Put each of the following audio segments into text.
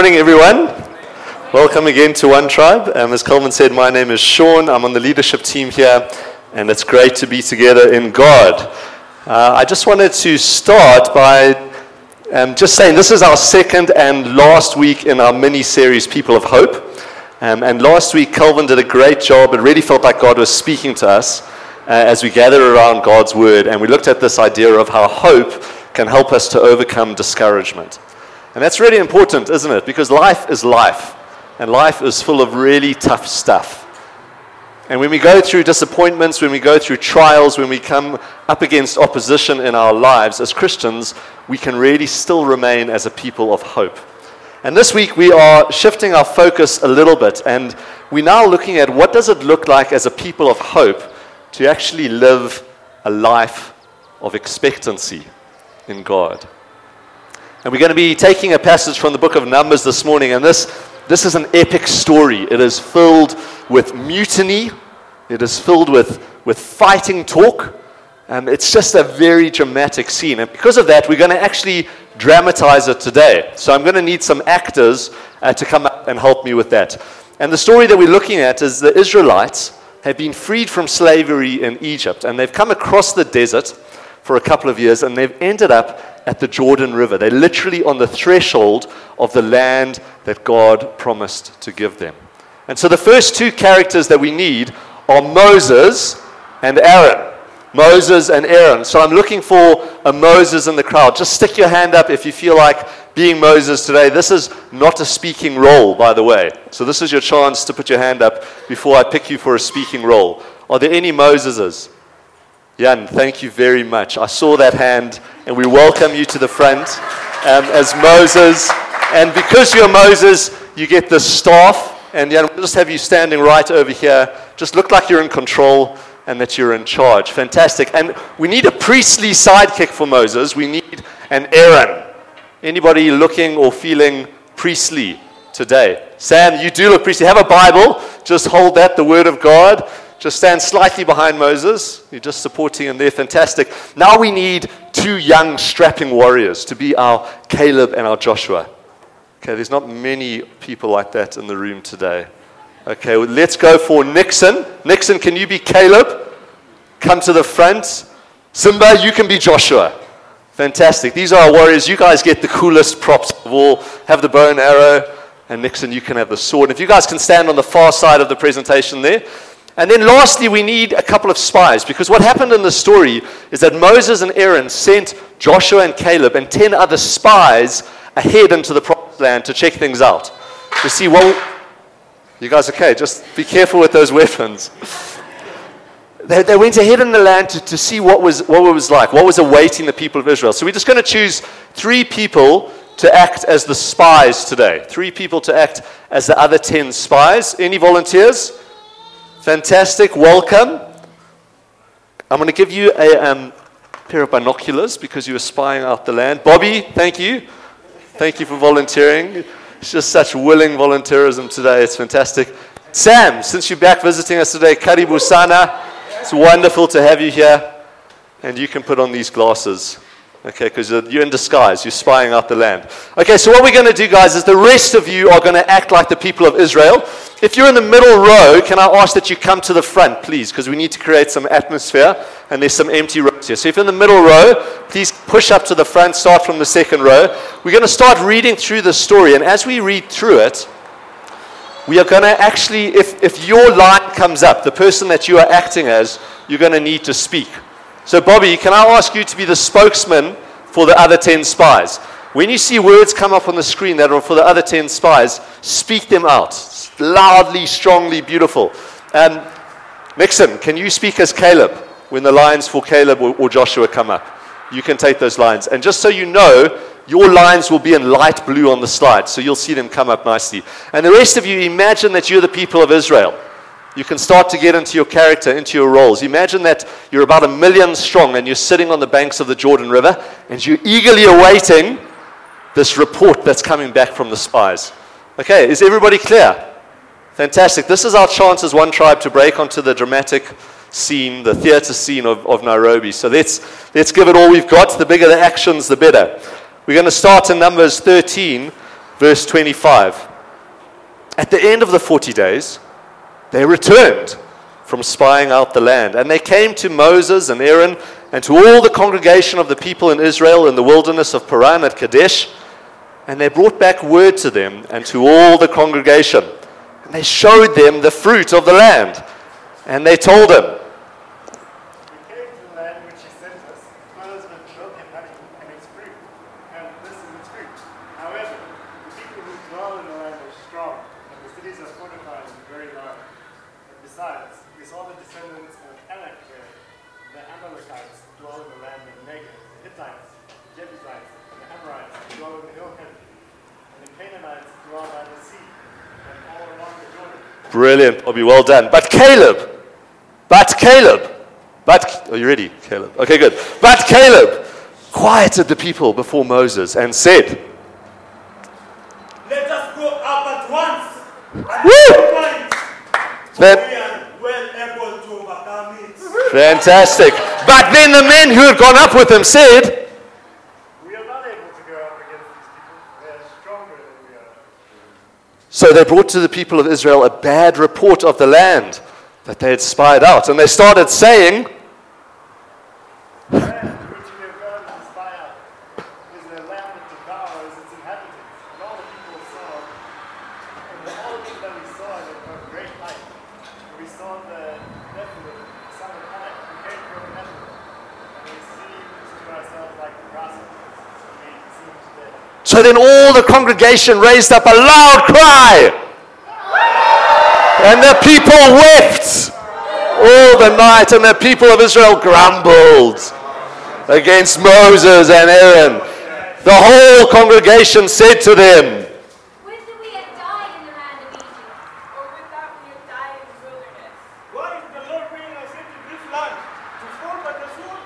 Good morning, everyone. Welcome again to One Tribe. As Coleman said, my name is Sean. I'm on the leadership team here, and it's great to be together in God. I just wanted to start by just saying this is our second and last week in our mini-series, People of Hope. And last week, Calvin did a great job. It really felt like God was speaking to us as we gather around God's Word, and we looked at this idea of how hope can help us to overcome discouragement. And that's really important, isn't it? Because life is life, and life is full of really tough stuff. And when we go through disappointments, when we go through trials, when we come up against opposition in our lives as Christians, we can really still remain as a people of hope. And this week we are shifting our focus a little bit, and we're now looking at what does it look like as a people of hope to actually live a life of expectancy in God. And we're going to be taking a passage from the book of Numbers this morning, and this is an epic story. It is filled with mutiny. It is filled with fighting talk. It's just a very dramatic scene. And because of that, we're going to actually dramatize it today. So I'm going to need some actors to come up and help me with that. And the story that we're looking at is the Israelites have been freed from slavery in Egypt, and they've come across the desert for a couple of years, and they've ended up at the Jordan River. They're literally on the threshold of the land that God promised to give them. And so the first two characters that we need are Moses and Aaron. Moses and Aaron. So I'm looking for a Moses in the crowd. Just stick your hand up if you feel like being Moses today. This is not a speaking role, by the way. So this is your chance to put your hand up before I pick you for a speaking role. Are there any Moseses? Jan, thank you very much. I saw that hand, and we welcome you to the front as Moses. And because you're Moses, you get the staff. And Jan, we'll just have you standing right over here. Just look like you're in control and that you're in charge. Fantastic. And we need a priestly sidekick for Moses. We need an Aaron. Anybody looking or feeling priestly today? Sam, you do look priestly. Have a Bible. Just hold that, the Word of God. Just stand slightly behind Moses. You're just supporting him there. Fantastic. Now we need two young, strapping warriors to be our Caleb and our Joshua. Okay, there's not many people like that in the room today. Okay, well, let's go for Nixon. Nixon, can you be Caleb? Come to the front. Simba, you can be Joshua. Fantastic. These are our warriors. You guys get the coolest props of all. Have the bow and arrow. And Nixon, you can have the sword. If you guys can stand on the far side of the presentation there. And then lastly, we need a couple of spies, because what happened in the story is that Moses and Aaron sent Joshua and Caleb and 10 other spies ahead into the promised land to check things out. You see, well, you guys okay? Just be careful with those weapons. They went ahead in the land to see what it was like, what was awaiting the people of Israel. So we're just going to choose 3 people to act as the spies today. 3 people to act as the other 10 spies. Any volunteers? Fantastic, welcome. I'm going to give you a pair of binoculars because you were spying out the land. Bobby, thank you. Thank you for volunteering. It's just such willing volunteerism today. It's fantastic. Sam, since you're back visiting us today, Karibu Sana. It's wonderful to have you here. And you can put on these glasses. Okay, because you're in disguise. You're spying out the land. Okay, so what we're going to do, guys, is the rest of you are going to act like the people of Israel. If you're in the middle row, can I ask that you come to the front, please? Because we need to create some atmosphere, and there's some empty rows here. So if you're in the middle row, please push up to the front, start from the second row. We're going to start reading through the story, and as we read through it, we are going to actually, if your line comes up, the person that you are acting as, you're going to need to speak. So, Bobby, can I ask you to be the spokesman for the other 10 spies? When you see words come up on the screen that are for the other 10 spies, speak them out. Loudly, strongly, beautiful. Nixon, can you speak as Caleb when the lines for Caleb or Joshua come up? You can take those lines. And just so you know, your lines will be in light blue on the slide, so you'll see them come up nicely. And the rest of you, imagine that you're the people of Israel. You can start to get into your character, into your roles. Imagine that you're about 1 million strong and you're sitting on the banks of the Jordan River and you're eagerly awaiting this report that's coming back from the spies. Okay, is everybody clear? Fantastic. This is our chance as One Tribe to break onto the dramatic scene, the theater scene of Nairobi. So let's give it all we've got. The bigger the actions, the better. We're going to start in Numbers 13, verse 25. At the end of the 40 days, they returned from spying out the land. And they came to Moses and Aaron and to all the congregation of the people in Israel in the wilderness of Paran at Kadesh. And they brought back word to them and to all the congregation. And they showed them the fruit of the land. And they told them, We came to the land which he sent us, flows with milk and honey, and its fruit, and this is its fruit. However, the people who dwell in the land are strong, and the cities are fortified and very large. And besides, we saw the descendants of Anak there. The Amalekites dwell in the land of Negev, the Hittites, the Jebusites, and the Amorites dwell in the hill country, and the Canaanites dwell by the sea, and all along the Jordan. brilliant, Bobby, well done. But Caleb, are you ready, Caleb? Okay, good. But Caleb quieted the people before Moses and said, Let us go up at once and Woo! fight, for That- we are well able to overcome it. fantastic. But then the men who had gone up with him said, We are not able to go up against these people. They are stronger than we are. so they brought to the people of Israel a bad report of the land that they had spied out. And they started saying, The land which we have gone to spy out is a land that devours its inhabitants. And all the people saw, and all the people that we saw in it were great height. And we saw the Nephilim, the son of Anak, who came from Nephilim. And we seemed to ourselves like grasshoppers. We seemed dead. so then all the congregation raised up a loud cry. And the people wept all the night, and the people of Israel grumbled against Moses and Aaron. The whole congregation said to them, Would that we had died in the land of Egypt, or would that we had died in the wilderness? Why is the Lord bringing us into this land to fall by the sword?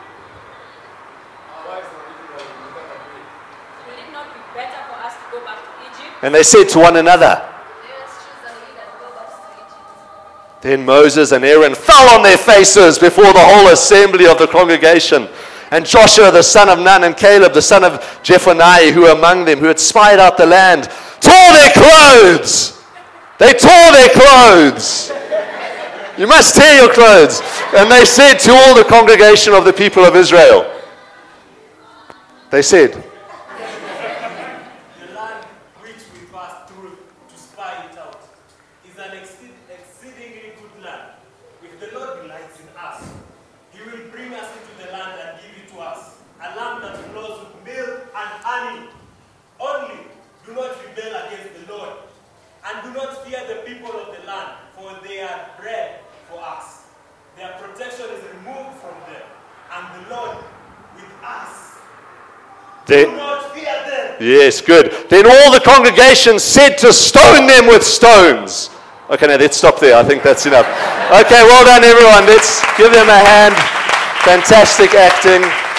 Will it not be better for us to go back to Egypt? and they said to one another. Let us choose a leader to go back to Egypt. Then Moses and Aaron fell on their faces before the whole assembly of the congregation. And Joshua the son of Nun and Caleb the son of Jephunneh, who were among them, who had spied out the land, tore their clothes. They tore their clothes. You must tear your clothes. And they said to all the congregation of the people of Israel, they said, The land which we passed through to spy it out is an exceedingly good land. If the Lord delights in us, he will bring us into the land and give it to us, a land that flows with milk and honey. Only do not rebel against the Lord, and do not fear the people of the land, for they are bread for us. Their protection is removed from them, and the Lord with us. they, Do not fear them. yes, good. Then all the congregation said to stone them with stones. Okay, now let's stop there. I think that's enough. Okay, well done, everyone. Let's give them a hand. Fantastic acting.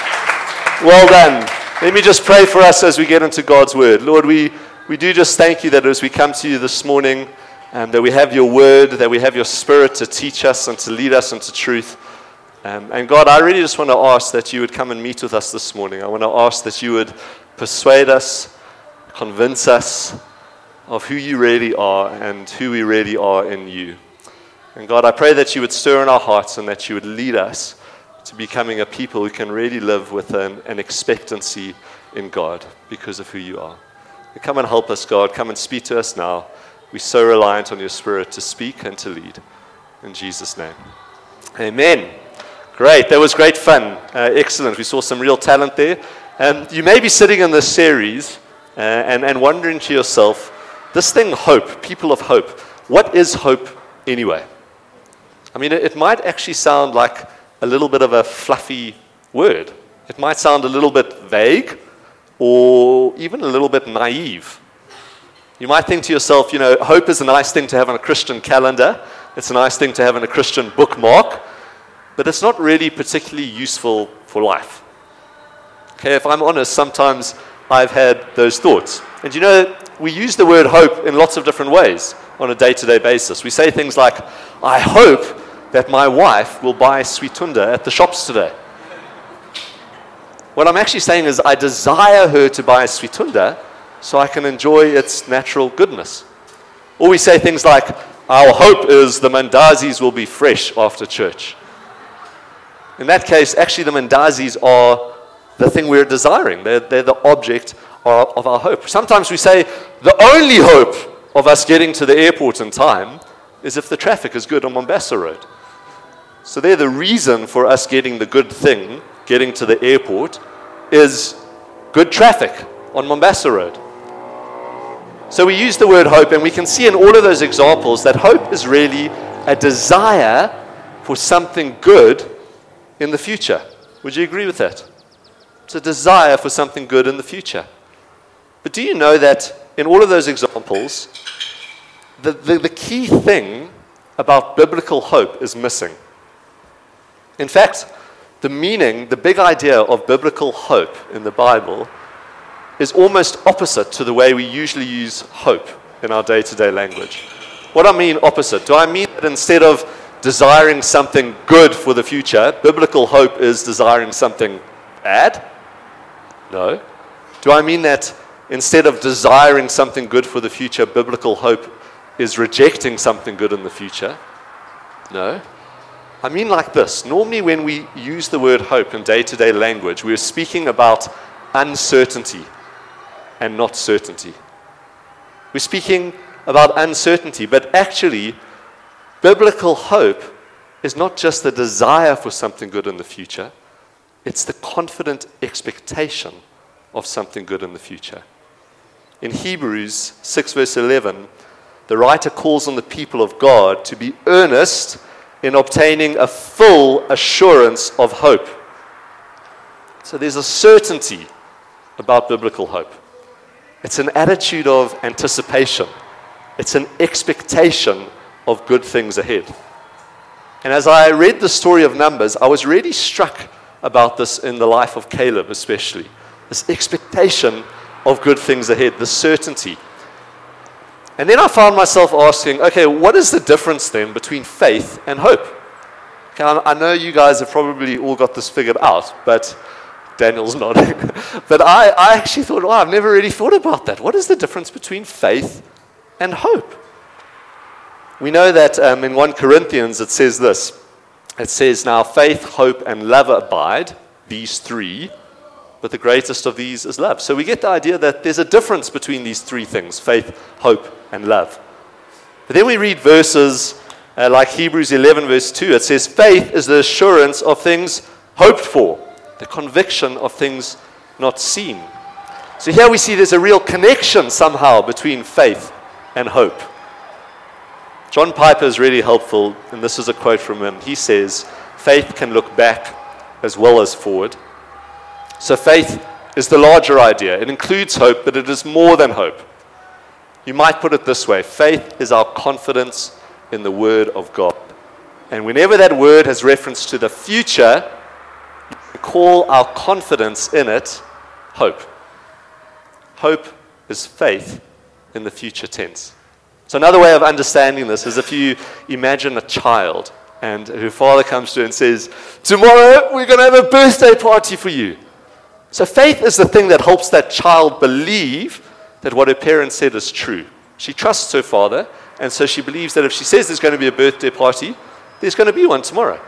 Well done. Let me just pray for us as we get into God's word. Lord, we do just thank you that as we come to you this morning, that we have your word, that we have your spirit to teach us and to lead us into truth. And God, I really just want to ask that you would come and meet with us this morning. I want to ask that you would persuade us, convince us of who you really are and who we really are in you. And God, I pray that you would stir in our hearts and that you would lead us to becoming a people who can really live with an expectancy in God because of who you are. And come and help us, God. Come and speak to us now. We're so reliant on your Spirit to speak and to lead. In Jesus' name. Amen. Great. That was great fun. Excellent. We saw some real talent there. You may be sitting in this series and wondering to yourself, this thing, hope, people of hope, what is hope anyway? I mean, it might actually sound like a little bit of a fluffy word. It might sound a little bit vague or even a little bit naive. You might think to yourself, you know, hope is a nice thing to have on a Christian calendar. It's a nice thing to have on a Christian bookmark, but it's not really particularly useful for life. Okay, if I'm honest, sometimes I've had those thoughts. And you know, we use the word hope in lots of different ways on a day-to-day basis. We say things like, I hope that my wife will buy Sweetunda at the shops today. What I'm actually saying is I desire her to buy Sweetunda so I can enjoy its natural goodness. Or we say things like, our hope is the mandazis will be fresh after church. In that case, actually the mandazis are the thing we're desiring. They're the object of our hope. Sometimes we say the only hope of us getting to the airport in time is if the traffic is good on Mombasa Road. So they're the reason for us getting the good thing, getting to the airport, is good traffic on Mombasa Road. So we use the word hope, and we can see in all of those examples that hope is really a desire for something good in the future. Would you agree with that? It's a desire for something good in the future. But do you know that in all of those examples, the key thing about biblical hope is missing? In fact, the meaning, the big idea of biblical hope in the Bible is almost opposite to the way we usually use hope in our day-to-day language. What I mean opposite? Do I mean that instead of desiring something good for the future, biblical hope is desiring something bad? No. Do I mean that instead of desiring something good for the future, biblical hope is rejecting something good in the future? No. I mean like this. Normally when we use the word hope in day-to-day language, we're speaking about uncertainty and not certainty. We're speaking about uncertainty, but actually, biblical hope is not just the desire for something good in the future, it's the confident expectation of something good in the future. In Hebrews 6 verse 11, the writer calls on the people of God to be earnest in obtaining a full assurance of hope. So there's a certainty about biblical hope. It's an attitude of anticipation. It's an expectation of good things ahead. And as I read the story of Numbers, I was really struck about this in the life of Caleb especially. This expectation of good things ahead, the certainty. And then I found myself asking, okay, what is the difference then between faith and hope? Okay, I know you guys have probably all got this figured out, but Daniel's nodding. But I actually thought, wow, I've never really thought about that. What is the difference between faith and hope? We know that in 1 Corinthians it says this. It says, now faith, hope, and love abide, these three, but the greatest of these is love. So we get the idea that there's a difference between these three things, faith, hope, and love. But then we read verses like Hebrews 11 verse 2. It says, faith is the assurance of things hoped for, the conviction of things not seen. So here we see there's a real connection somehow between faith and hope. John Piper is really helpful, and this is a quote from him. He says, faith can look back as well as forward. So faith is the larger idea. It includes hope, but it is more than hope. You might put it this way. Faith is our confidence in the Word of God. And whenever that word has reference to the future, we call our confidence in it hope. Hope is faith in the future tense. So another way of understanding this is if you imagine a child and her father comes to her and says, tomorrow we're going to have a birthday party for you. So faith is the thing that helps that child believe that what her parents said is true. She trusts her father, and so she believes that if she says there's going to be a birthday party, there's going to be one tomorrow.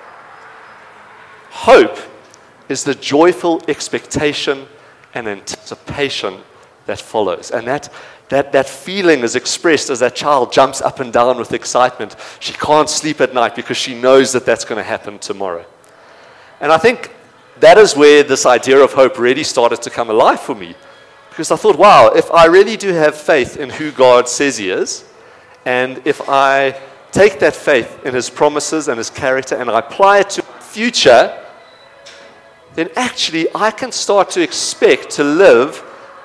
Hope is the joyful expectation and anticipation that follows. And that feeling is expressed as that child jumps up and down with excitement. She can't sleep at night because she knows that that's going to happen tomorrow. And I think that is where this idea of hope really started to come alive for me. Because I thought, wow, if I really do have faith in who God says He is, and if I take that faith in His promises and His character and I apply it to my future, then actually I can start to expect to live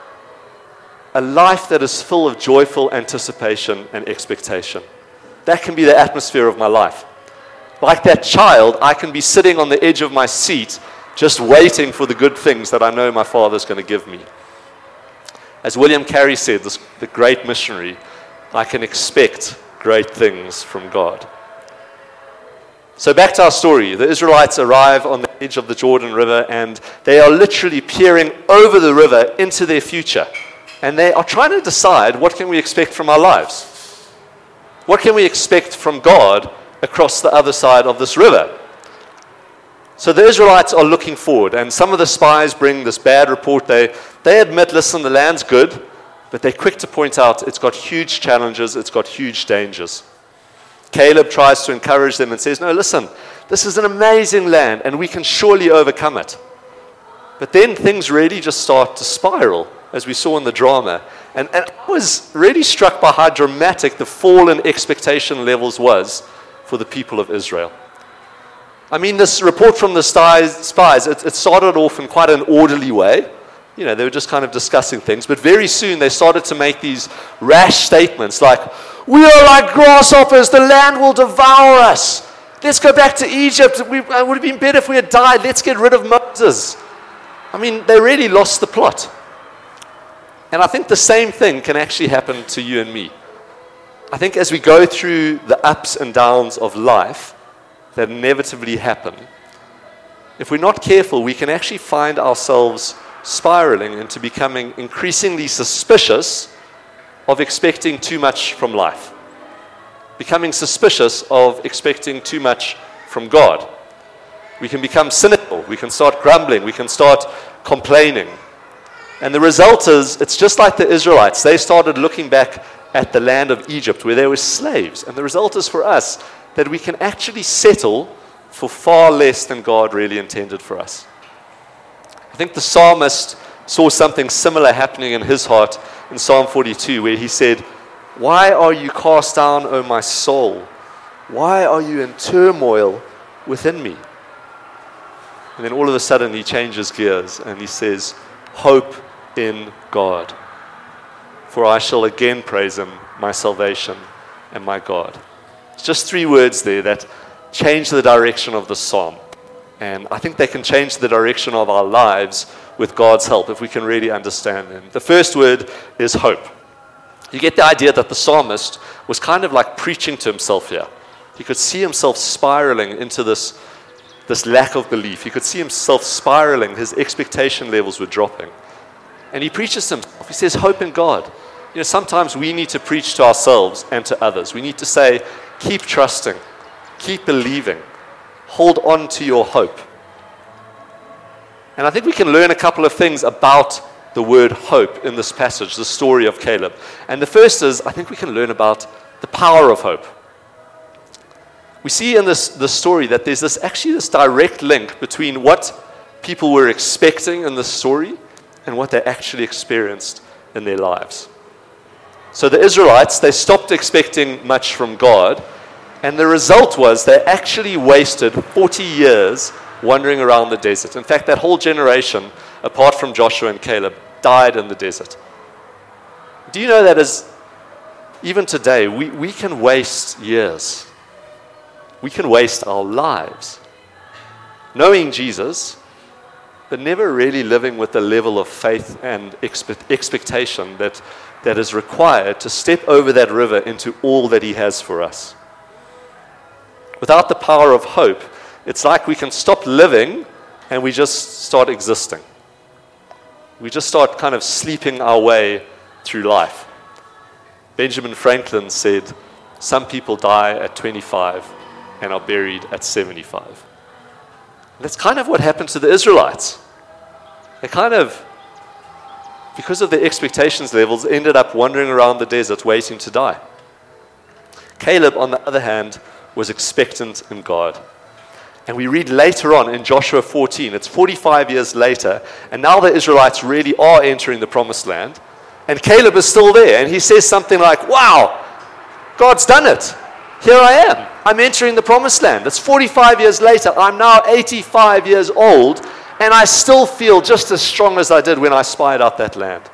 a life that is full of joyful anticipation and expectation. That can be the atmosphere of my life. Like that child, I can be sitting on the edge of my seat just waiting for the good things that I know my Father's going to give me. As William Carey said, the great missionary, I can expect great things from God. So back to our story. The Israelites arrive on the edge of the Jordan River, and they are literally peering over the river into their future. And they are trying to decide, what can we expect from our lives? What can we expect from God across the other side of this river? So the Israelites are looking forward, and some of the spies bring this bad report. They admit, listen, the land's good, but they're quick to point out it's got huge challenges, it's got huge dangers. Caleb tries to encourage them and says, no, listen, this is an amazing land, and we can surely overcome it. But then things really just start to spiral, as we saw in the drama. And I was really struck by how dramatic the fall in expectation levels was for the people of Israel. I mean, this report from the spies, it started off in quite an orderly way. You know, they were just kind of discussing things. But very soon they started to make these rash statements like, we are like grasshoppers, the land will devour us. Let's go back to Egypt. It would have been better if we had died. Let's get rid of Moses. I mean, they really lost the plot. And I think the same thing can actually happen to you and me. I think as we go through the ups and downs of life that inevitably happen, if we're not careful, we can actually find ourselves spiraling into becoming increasingly suspicious of expecting too much from life. Becoming suspicious of expecting too much from God. We can become cynical. We can start grumbling. We can start complaining. And the result is, it's just like the Israelites. They started looking back at the land of Egypt where they were slaves. And the result is for us that we can actually settle for far less than God really intended for us. I think the psalmist saw something similar happening in his heart in Psalm 42, where he said, why are you cast down, O my soul? Why are you in turmoil within me? And then all of a sudden he changes gears and he says, hope in God, for I shall again praise him, my salvation and my God. It's just 3 words there that change the direction of the psalm. And I think they can change the direction of our lives with God's help if we can really understand them. The first word is hope. You get the idea that the psalmist was kind of like preaching to himself here. He could see himself spiraling into this lack of belief. He could see himself spiraling. His expectation levels were dropping. And he preaches to himself. He says, hope in God. You know, sometimes we need to preach to ourselves and to others. We need to say, keep trusting, keep believing, hold on to your hope. And I think we can learn a couple of things about the word hope in this passage, the story of Caleb. And the first is, I think we can learn about the power of hope. We see in this story that there's this direct link between what people were expecting in the story and what they actually experienced in their lives. So the Israelites, they stopped expecting much from God, and the result was they actually wasted 40 years wandering around the desert. In fact, that whole generation, apart from Joshua and Caleb, died in the desert. Do you know that even today, we can waste years. We can waste our lives knowing Jesus, but never really living with the level of faith and expectation that is required to step over that river into all that he has for us. Without the power of hope, it's like we can stop living and we just start existing. We just start kind of sleeping our way through life. Benjamin Franklin said, some people die at 25 and are buried at 75. And that's kind of what happened to the Israelites. They kind of, because of their expectations levels, ended up wandering around the desert waiting to die. Caleb, on the other hand, was expectant in God. And we read later on in Joshua 14, it's 45 years later, and now the Israelites really are entering the promised land, and Caleb is still there, and he says something like, wow, God's done it. Here I am. I'm entering the promised land. It's 45 years later. I'm now 85 years old, and I still feel just as strong as I did when I spied out that land.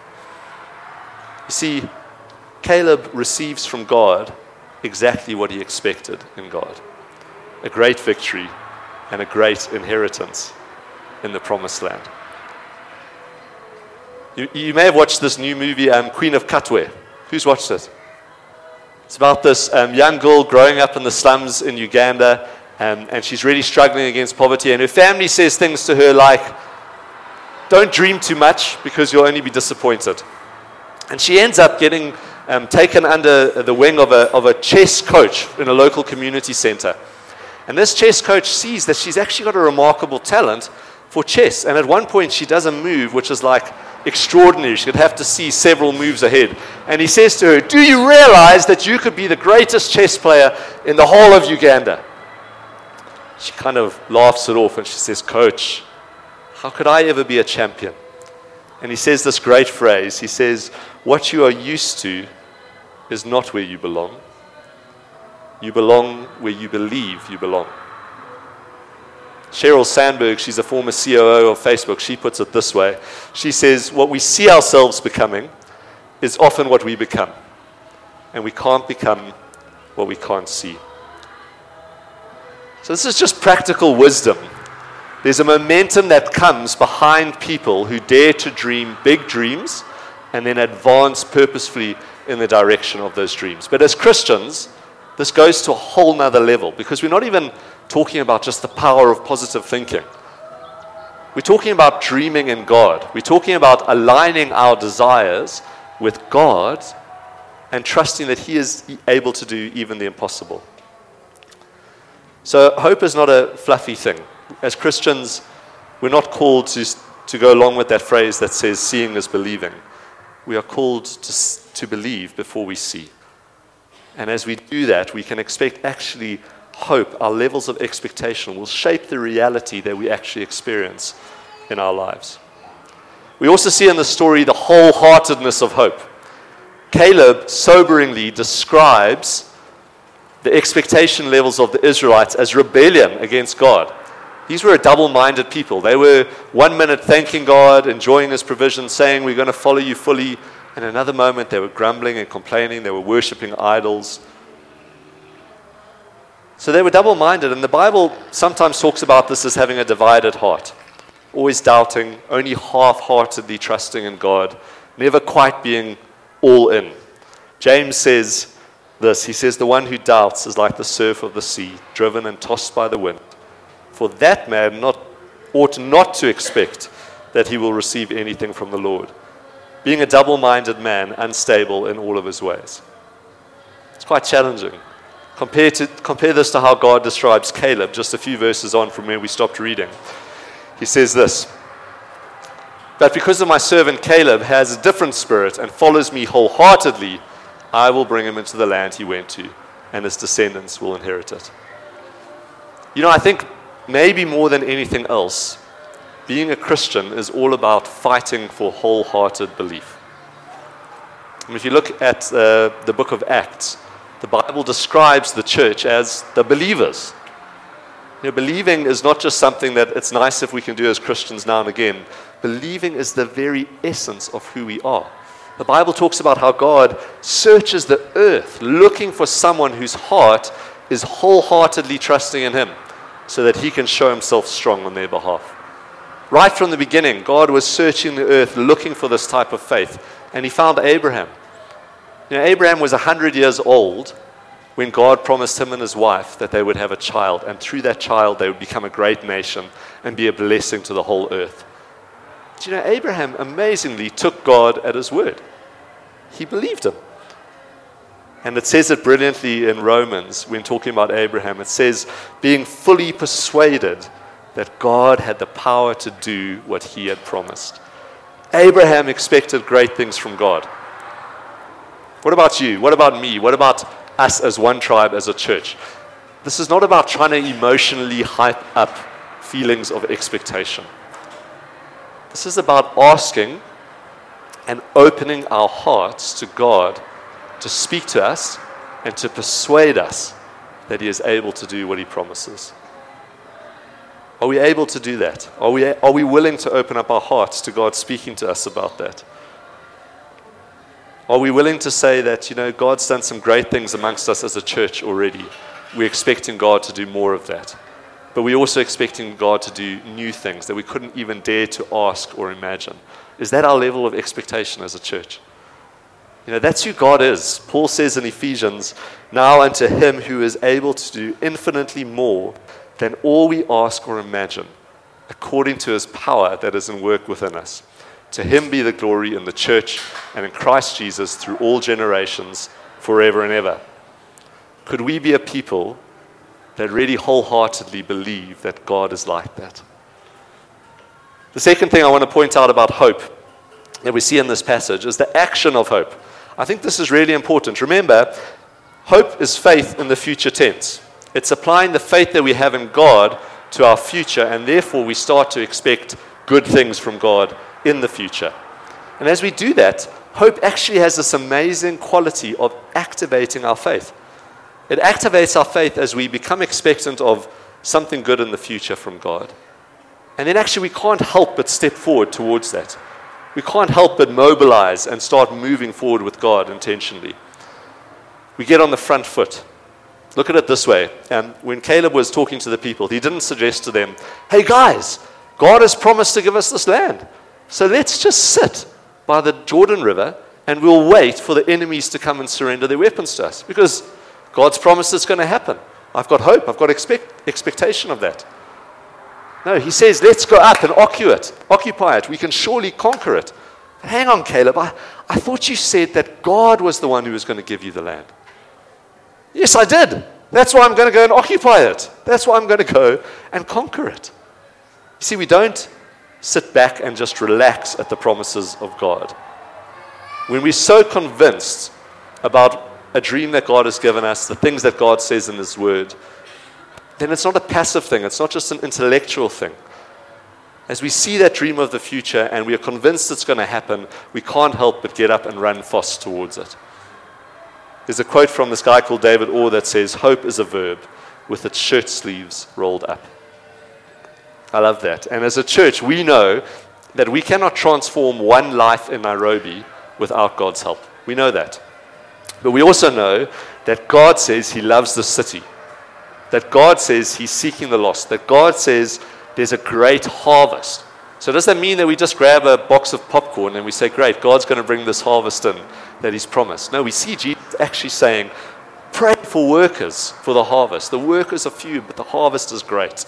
You see, Caleb receives from God exactly what he expected in God. A great victory and a great inheritance in the promised land. You may have watched this new movie, Queen of Katwe. Who's watched it? It's about this young girl growing up in the slums in Uganda, and she's really struggling against poverty, and her family says things to her like, don't dream too much because you'll only be disappointed. And she ends up getting taken under the wing of a chess coach in a local community center. And this chess coach sees that she's actually got a remarkable talent for chess. And at one point, she does a move which is like extraordinary. She could have to see several moves ahead. And he says to her, "Do you realize that you could be the greatest chess player in the whole of Uganda?" She kind of laughs it off and she says, "Coach, how could I ever be a champion?" And he says this great phrase. He says, "What you are used to is not where you belong. You belong where you believe you belong." Sheryl Sandberg, she's a former COO of Facebook, she puts it this way. She says, "What we see ourselves becoming is often what we become. And we can't become what we can't see." So this is just practical wisdom. There's a momentum that comes behind people who dare to dream big dreams and then advance purposefully in the direction of those dreams. But as Christians, this goes to a whole nother level, because we're not even talking about just the power of positive thinking. We're talking about dreaming in God. We're talking about aligning our desires with God and trusting that He is able to do even the impossible. So hope is not a fluffy thing. As Christians, we're not called to go along with that phrase that says seeing is believing. We are called to believe before we see. And as we do that, we can expect actually hope, our levels of expectation will shape the reality that we actually experience in our lives. We also see in the story the wholeheartedness of hope. Caleb soberingly describes the expectation levels of the Israelites as rebellion against God. These were a double-minded people. They were 1 minute thanking God, enjoying His provision, saying, "We're going to follow you fully." And another moment, they were grumbling and complaining. They were worshiping idols. So they were double-minded. And the Bible sometimes talks about this as having a divided heart. Always doubting, only half-heartedly trusting in God, never quite being all in. James says this. He says, "The one who doubts is like the surf of the sea, driven and tossed by the wind. For that man ought not to expect that he will receive anything from the Lord, being a double-minded man, unstable in all of his ways." It's quite challenging. Compare this to how God describes Caleb, just a few verses on from where we stopped reading. He says this, "But because of my servant Caleb has a different spirit and follows me wholeheartedly, I will bring him into the land he went to, and his descendants will inherit it." You know, I think maybe more than anything else, being a Christian is all about fighting for wholehearted belief. And if you look at the book of Acts, the Bible describes the church as the believers. You know, believing is not just something that it's nice if we can do as Christians now and again. Believing is the very essence of who we are. The Bible talks about how God searches the earth looking for someone whose heart is wholeheartedly trusting in Him so that He can show Himself strong on their behalf. Right from the beginning, God was searching the earth looking for this type of faith, and He found Abraham. You know, Abraham was 100 years old when God promised him and his wife that they would have a child, and through that child they would become a great nation and be a blessing to the whole earth. But you know, Abraham amazingly took God at His word. He believed Him. And it says it brilliantly in Romans when talking about Abraham. It says, being fully persuaded that God had the power to do what He had promised. Abraham expected great things from God. What about you? What about me? What about us as One Tribe, as a church? This is not about trying to emotionally hype up feelings of expectation. This is about asking and opening our hearts to God to speak to us and to persuade us that He is able to do what He promises. Are we able to do that? Are we willing to open up our hearts to God speaking to us about that? Are we willing to say that, you know, God's done some great things amongst us as a church already? We're expecting God to do more of that. But we're also expecting God to do new things that we couldn't even dare to ask or imagine. Is that our level of expectation as a church? You know, that's who God is. Paul says in Ephesians, "Now unto Him who is able to do infinitely more than all we ask or imagine, according to His power that is in work within us. To him be the glory in the church and in Christ Jesus through all generations, forever and ever. Could we be a people that really wholeheartedly believe that God is like that? The second thing I want to point out about hope that we see in this passage is the action of hope. I think this is really important. Remember, hope is faith in the future tense. It's applying the faith that we have in God to our future, and therefore we start to expect good things from God in the future. And as we do that, hope actually has this amazing quality of activating our faith. It activates our faith as we become expectant of something good in the future from God. And then actually we can't help but step forward towards that. We can't help but mobilize and start moving forward with God intentionally. We get on the front foot. Look at it this way. When Caleb was talking to the people, he didn't suggest to them, hey guys, God has promised to give us this land. So let's just sit by the Jordan River and we'll wait for the enemies to come and surrender their weapons to us. Because God's promised it's going to happen. I've got hope. I've got expectation of that. No, he says, let's go up and occupy it. We can surely conquer it. Hang on, Caleb. I thought you said that God was the one who was going to give you the land. Yes, I did. That's why I'm going to go and occupy it. That's why I'm going to go and conquer it. You see, we don't sit back and just relax at the promises of God. When we're so convinced about a dream that God has given us, the things that God says in His Word, then it's not a passive thing. It's not just an intellectual thing. As we see that dream of the future and we are convinced it's going to happen, we can't help but get up and run fast towards it. There's a quote from this guy called David Orr that says, hope is a verb with its shirt sleeves rolled up. I love that. And as a church, we know that we cannot transform one life in Nairobi without God's help. We know that. But we also know that God says He loves the city. That God says He's seeking the lost. That God says there's a great harvest. So does that mean that we just grab a box of popcorn and we say, great, God's going to bring this harvest in that He's promised? No, we see Jesus actually saying, pray for workers for the harvest. The workers are few, but the harvest is great.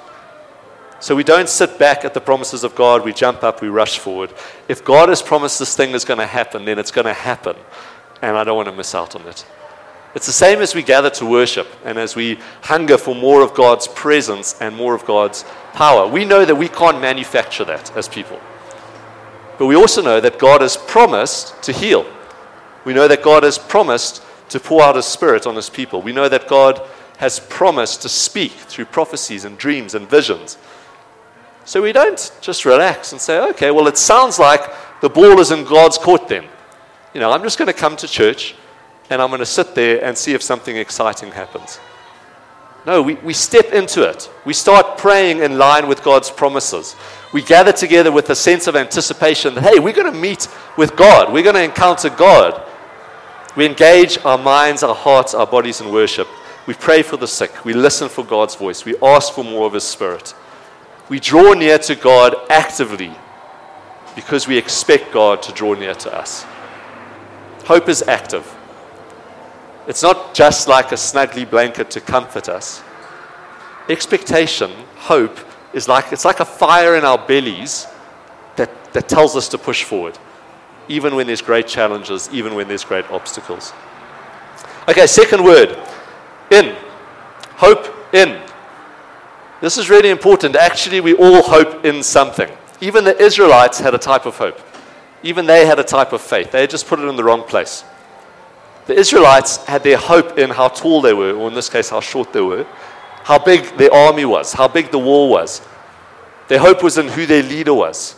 So we don't sit back at the promises of God. We jump up, we rush forward. If God has promised this thing is going to happen, then it's going to happen. And I don't want to miss out on it. It's the same as we gather to worship and as we hunger for more of God's presence and more of God's power. We know that we can't manufacture that as people. But we also know that God has promised to heal. We know that God has promised to pour out His Spirit on His people. We know that God has promised to speak through prophecies and dreams and visions. So we don't just relax and say, okay, well, it sounds like the ball is in God's court then. I'm just going to come to church and I'm going to sit there and see if something exciting happens. No, we step into it. We start praying in line with God's promises. We gather together with a sense of anticipation that, hey, we're going to meet with God. We're going to encounter God. We engage our minds, our hearts, our bodies in worship. We pray for the sick. We listen for God's voice. We ask for more of His Spirit. We draw near to God actively because we expect God to draw near to us. Hope is active. It's not just like a snuggly blanket to comfort us. Expectation, hope, it's like a fire in our bellies that tells us to push forward, even when there's great challenges, even when there's great obstacles. Okay, second word, in. Hope in. This is really important. Actually, we all hope in something. Even the Israelites had a type of hope. Even they had a type of faith. They had just put it in the wrong place. The Israelites had their hope in how tall they were, or in this case, how short they were, how big their army was, how big the wall was. Their hope was in who their leader was.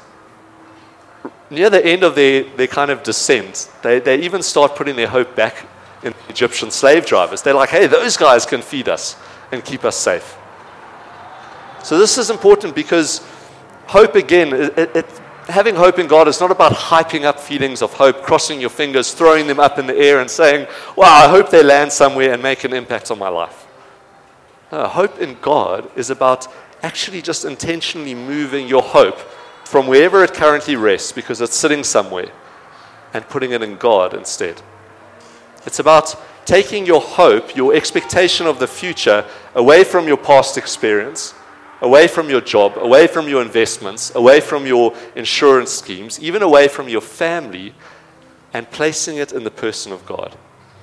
Near the end of their kind of descent, they even start putting their hope back in Egyptian slave drivers. They're like, hey, those guys can feed us and keep us safe. So this is important because hope, again, having hope in God is not about hyping up feelings of hope, crossing your fingers, throwing them up in the air and saying, wow, I hope they land somewhere and make an impact on my life. No, hope in God is about actually just intentionally moving your hope from wherever it currently rests, because it's sitting somewhere, and putting it in God instead. It's about taking your hope, your expectation of the future, away from your past experience away from your job, away from your investments, away from your insurance schemes, even away from your family, and placing it in the person of God.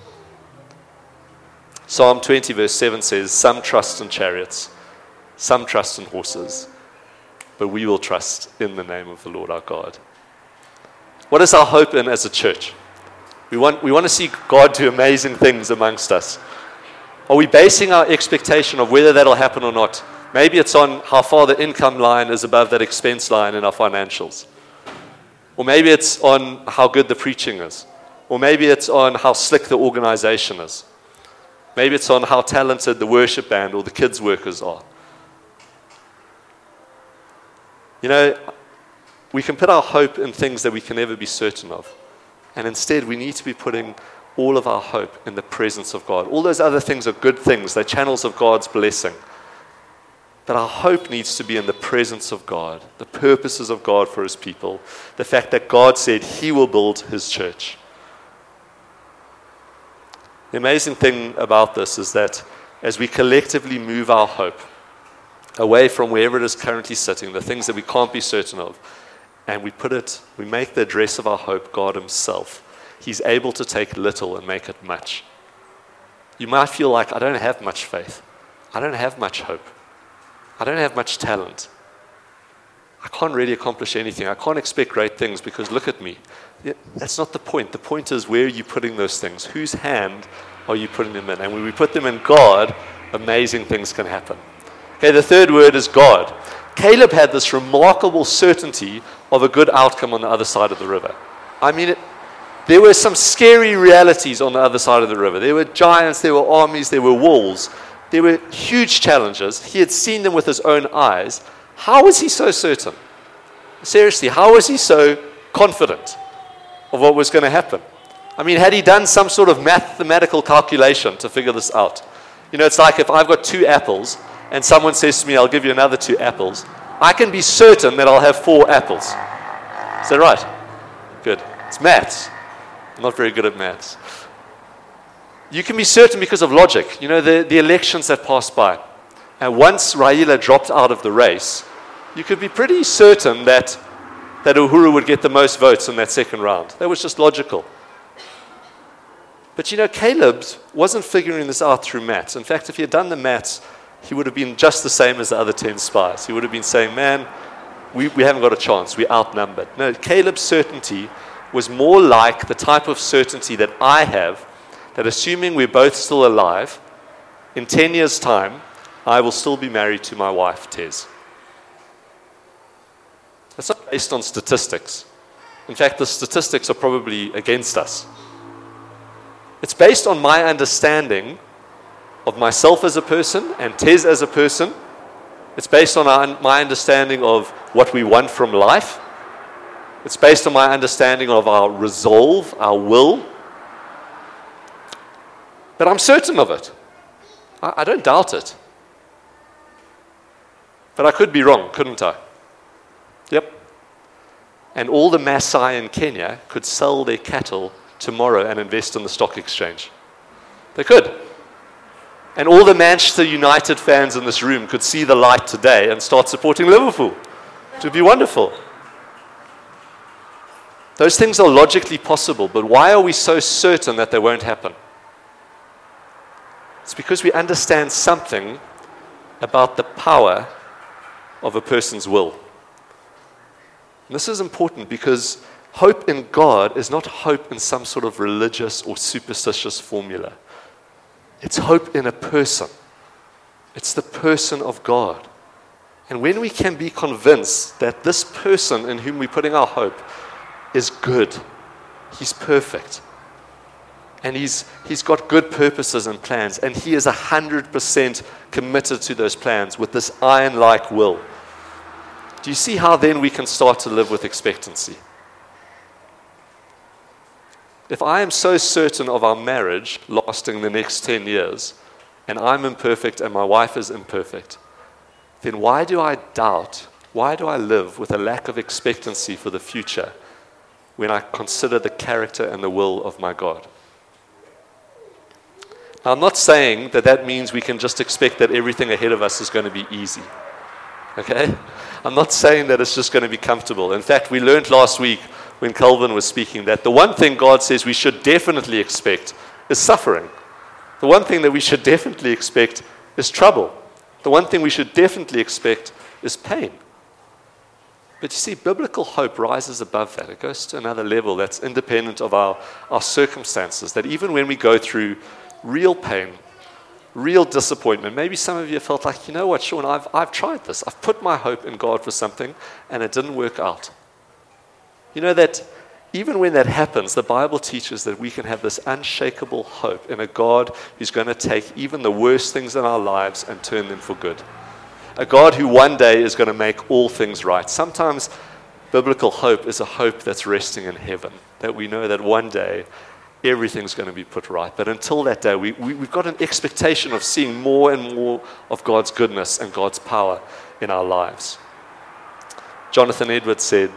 Psalm 20 verse 7 says, "Some trust in chariots, some trust in horses, but we will trust in the name of the Lord our God." What is our hope in as a church? We want to see God do amazing things amongst us. Are we basing our expectation of whether that'll happen or not? Maybe it's on how far the income line is above that expense line in our financials. Or maybe it's on how good the preaching is. Or maybe it's on how slick the organization is. Maybe it's on how talented the worship band or the kids workers are. You know, we can put our hope in things that we can never be certain of. And instead, we need to be putting all of our hope in the presence of God. All those other things are good things. They're channels of God's blessing. But our hope needs to be in the presence of God, the purposes of God for his people, the fact that God said he will build his church. The amazing thing about this is that as we collectively move our hope away from wherever it is currently sitting, the things that we can't be certain of, and we make the address of our hope God himself, he's able to take little and make it much. You might feel like, I don't have much faith. I don't have much hope. I don't have much talent. I can't really accomplish anything. I can't expect great things because look at me. That's not the point. The point is, where are you putting those things? Whose hand are you putting them in? And when we put them in God, amazing things can happen. Okay, the third word is God. Caleb had this remarkable certainty of a good outcome on the other side of the river. I mean, there were some scary realities on the other side of the river. There were giants, there were armies, there were walls. There were huge challenges. He had seen them with his own eyes. How was he so certain? Seriously, how was he so confident of what was going to happen? I mean, had he done some sort of mathematical calculation to figure this out? You know, it's like if I've got 2 apples and someone says to me, I'll give you another 2 apples, I can be certain that I'll have 4 apples. Is that right? Good. It's maths. I'm not very good at maths. You can be certain because of logic. You know, the elections that passed by. And once Raila dropped out of the race, you could be pretty certain that Uhuru would get the most votes in that second round. That was just logical. But you know, Caleb wasn't figuring this out through maths. In fact, if he had done the maths, he would have been just the same as the other 10 spies. He would have been saying, man, we haven't got a chance. We're outnumbered. No, Caleb's certainty was more like the type of certainty that I have, that assuming we're both still alive, in 10 years' time, I will still be married to my wife, Tez. That's not based on statistics. In fact, the statistics are probably against us. It's based on my understanding of myself as a person and Tez as a person. It's based on my understanding of what we want from life. It's based on my understanding of our resolve, our will. But I'm certain of it. I don't doubt it. But I could be wrong, couldn't I? Yep. And all the Maasai in Kenya could sell their cattle tomorrow and invest in the stock exchange. They could. And all the Manchester United fans in this room could see the light today and start supporting Liverpool. It would be wonderful. Those things are logically possible, but why are we so certain that they won't happen? It's because we understand something about the power of a person's will. And this is important because hope in God is not hope in some sort of religious or superstitious formula. It's hope in a person. It's the person of God. And when we can be convinced that this person in whom we're putting our hope is good, he's perfect, and he's got good purposes and plans, and he is 100% committed to those plans with this iron-like will. Do you see how then we can start to live with expectancy? If I am so certain of our marriage lasting the next 10 years, and I'm imperfect and my wife is imperfect, then why do I doubt? Why do I live with a lack of expectancy for the future when I consider the character and the will of my God? Now, I'm not saying that means we can just expect that everything ahead of us is going to be easy. Okay? I'm not saying that it's just going to be comfortable. In fact, we learned last week when Calvin was speaking that the one thing God says we should definitely expect is suffering. The one thing that we should definitely expect is trouble. The one thing we should definitely expect is pain. But you see, biblical hope rises above that. It goes to another level that's independent of our circumstances, that even when we go through real pain, real disappointment, maybe some of you felt like, you know what, Sean, I've tried this. I've put my hope in God for something, and it didn't work out. You know that even when that happens, the Bible teaches that we can have this unshakable hope in a God who's going to take even the worst things in our lives and turn them for good. A God who one day is going to make all things right. Sometimes biblical hope is a hope that's resting in heaven, that we know that one day everything's going to be put right. But until that day, we've got an expectation of seeing more and more of God's goodness and God's power in our lives. Jonathan Edwards said,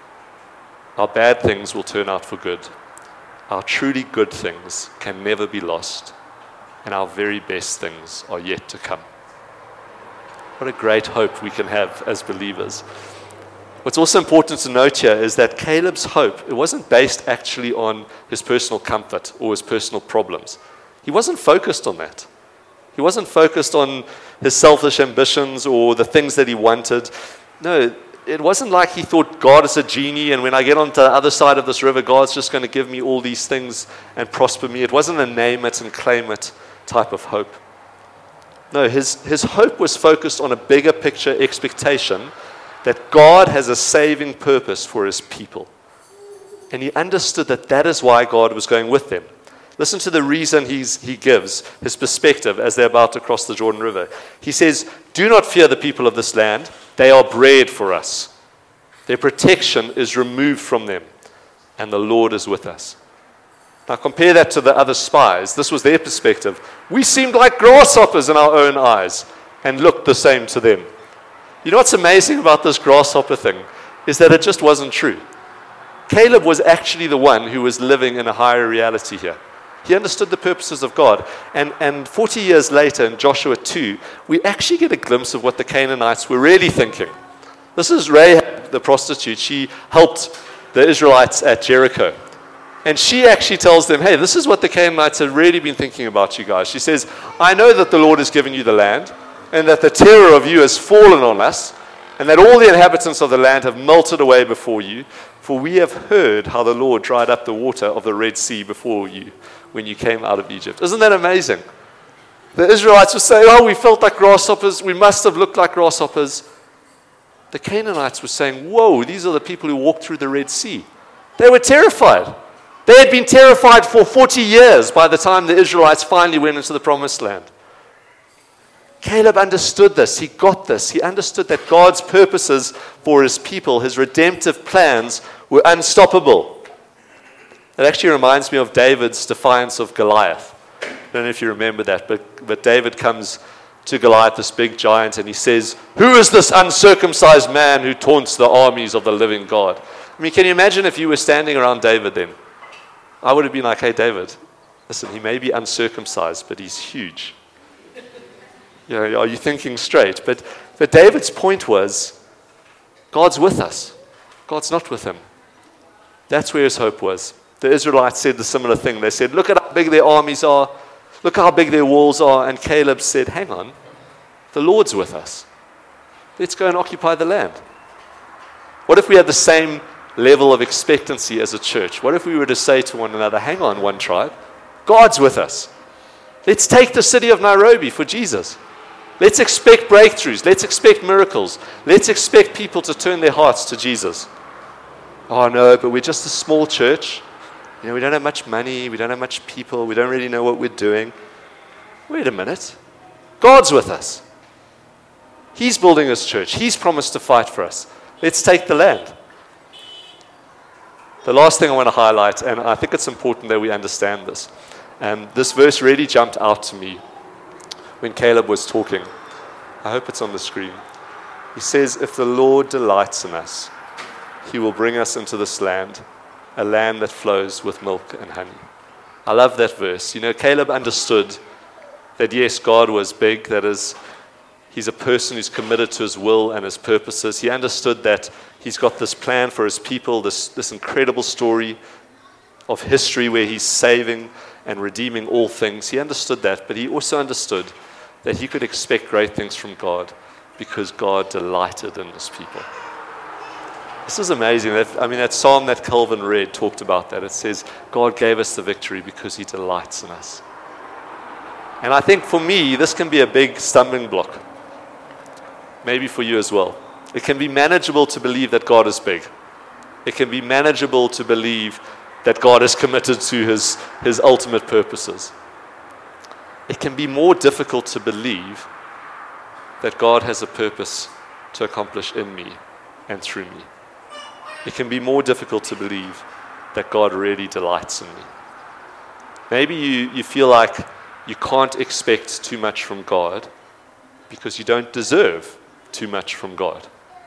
"Our bad things will turn out for good. Our truly good things can never be lost, and our very best things are yet to come." What a great hope we can have as believers. What's also important to note here is that Caleb's hope, it wasn't based actually on his personal comfort or his personal problems. He wasn't focused on that. He wasn't focused on his selfish ambitions or the things that he wanted. No, it wasn't like he thought God is a genie and when I get onto the other side of this river, God's just going to give me all these things and prosper me. It wasn't a name it and claim it type of hope. No, his hope was focused on a bigger picture expectation that God has a saving purpose for his people. And he understood that that is why God was going with them. Listen to the reason he gives, his perspective as they're about to cross the Jordan River. He says, "Do not fear the people of this land. They are bread for us. Their protection is removed from them, and the Lord is with us." Now compare that to the other spies. This was their perspective. We seemed like grasshoppers in our own eyes and looked the same to them. You know what's amazing about this grasshopper thing is that it just wasn't true. Caleb was actually the one who was living in a higher reality here. He understood the purposes of God. And 40 years later in Joshua 2, we actually get a glimpse of what the Canaanites were really thinking. This is Rahab, the prostitute. She helped the Israelites at Jericho. And she actually tells them, hey, this is what the Canaanites have really been thinking about you guys. She says, "I know that the Lord has given you the land, and that the terror of you has fallen on us, and that all the inhabitants of the land have melted away before you, for we have heard how the Lord dried up the water of the Red Sea before you when you came out of Egypt." Isn't that amazing? The Israelites were saying, "Oh, we felt like grasshoppers. We must have looked like grasshoppers." The Canaanites were saying, "Whoa, these are the people who walked through the Red Sea." They were terrified. They had been terrified for 40 years by the time the Israelites finally went into the Promised Land. Caleb understood this. He got this. He understood that God's purposes for his people, his redemptive plans, were unstoppable. It actually reminds me of David's defiance of Goliath. I don't know if you remember that, but David comes to Goliath, this big giant, and he says, "Who is this uncircumcised man who taunts the armies of the living God?" I mean, can you imagine if you were standing around David then? I would have been like, "Hey, David, listen, he may be uncircumcised, but he's huge. You know, are you thinking straight?" But David's point was, God's with us. God's not with him. That's where his hope was. The Israelites said the similar thing. They said, "Look at how big their armies are. Look how big their walls are." And Caleb said, "Hang on, the Lord's with us. Let's go and occupy the land." What if we had the same level of expectancy as a church? What if we were to say to one another, "Hang on, One Tribe, God's with us. Let's take the city of Nairobi for Jesus. Let's expect breakthroughs. Let's expect miracles. Let's expect people to turn their hearts to Jesus." "Oh no, but we're just a small church. You know, we don't have much money. We don't have much people. We don't really know what we're doing." Wait a minute. God's with us. He's building his church. He's promised to fight for us. Let's take the land. The last thing I want to highlight, and I think it's important that we understand this, this verse really jumped out to me when Caleb was talking. I hope it's on the screen. He says, "If the Lord delights in us, he will bring us into this land, a land that flows with milk and honey." I love that verse. You know, Caleb understood that yes, God was big. That is, He's a person who's committed to his will and his purposes. He understood that he's got this plan for his people, this incredible story of history where he's saving and redeeming all things. He understood that, but he also understood that he could expect great things from God because God delighted in his people. This is amazing. That psalm that Calvin read talked about that. It says, God gave us the victory because he delights in us. And I think for me, this can be a big stumbling block. Maybe for you as well. It can be manageable to believe that God is big. It can be manageable to believe that God is committed to his ultimate purposes. It can be more difficult to believe that God has a purpose to accomplish in me and through me. It can be more difficult to believe that God really delights in me. Maybe you feel like you can't expect too much from God because you don't deserve too much from God.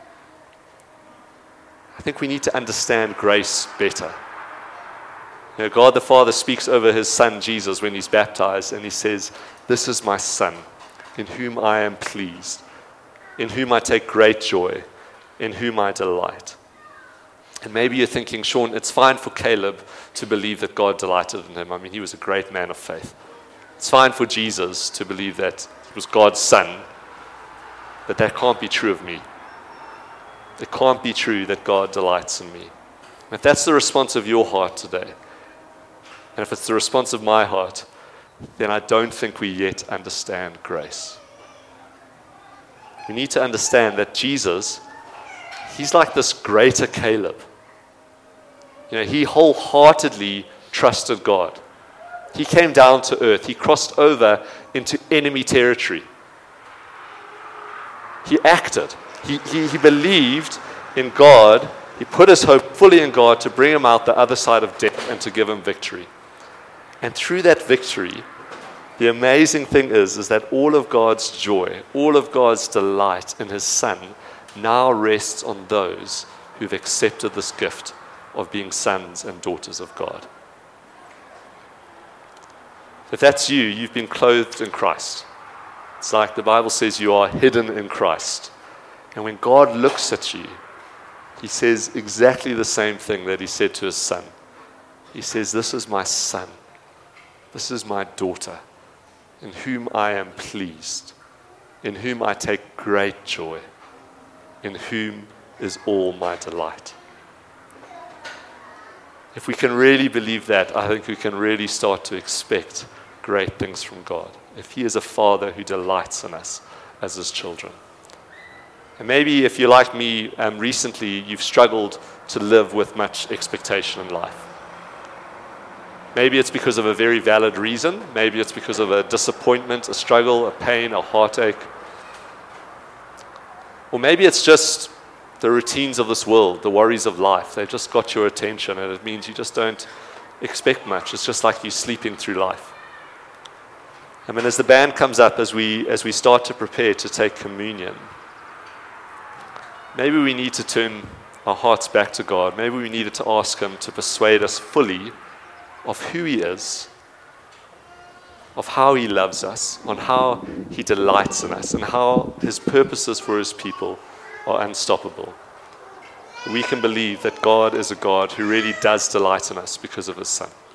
I think we need to understand grace better. You know, God the Father speaks over his Son Jesus when he's baptized, and he says, "This is my Son, in whom I am pleased, in whom I take great joy, in whom I delight." And maybe you're thinking, Sean, it's fine for Caleb to believe that God delighted in him. I mean, he was a great man of faith. It's fine for Jesus to believe that he was God's Son, but that can't be true of me. It can't be true that God delights in me. And if that's the response of your heart today, and if it's the response of my heart, then I don't think we yet understand grace. We need to understand that Jesus, he's like this greater Caleb. You know, he wholeheartedly trusted God. He came down to earth. He crossed over into enemy territory. He acted. He believed in God. He put his hope fully in God to bring him out the other side of death and to give him victory. And through that victory, the amazing thing is that all of God's joy, all of God's delight in his Son now rests on those who've accepted this gift of being sons and daughters of God. If that's you, you've been clothed in Christ. It's like the Bible says you are hidden in Christ. And when God looks at you, he says exactly the same thing that he said to his Son. He says, "This is my Son. This is my daughter, in whom I am pleased, in whom I take great joy, in whom is all my delight." If we can really believe that, I think we can really start to expect great things from God. If he is a father who delights in us as his children. And maybe if you're like me, recently you've struggled to live with much expectation in life. Maybe it's because of a very valid reason. Maybe it's because of a disappointment, a struggle, a pain, a heartache. Or maybe it's just the routines of this world, the worries of life. They've just got your attention, and it means you just don't expect much. It's just like you sleeping through life. I mean, as the band comes up, as we start to prepare to take communion, maybe we need to turn our hearts back to God. Maybe we needed to ask him to persuade us fully of who he is, of how he loves us, on how he delights in us, and how his purposes for his people are unstoppable. We can believe that God is a God who really does delight in us because of his Son.